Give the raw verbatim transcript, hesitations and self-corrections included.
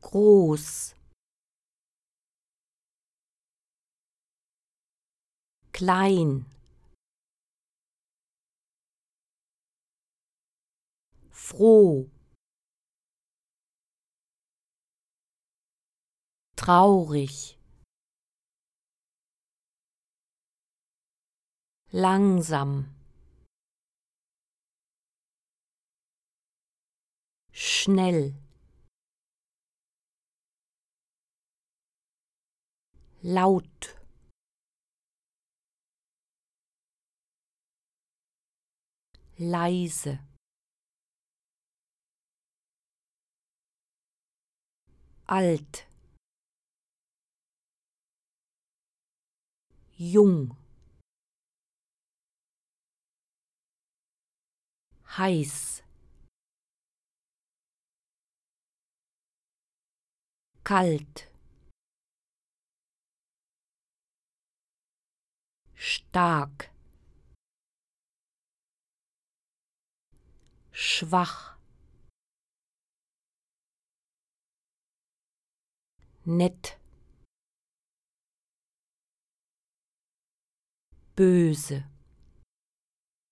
groß, klein, froh, traurig, langsam, schnell, laut, leise, alt, jung, heiß, kalt, stark, schwach, nett, böse.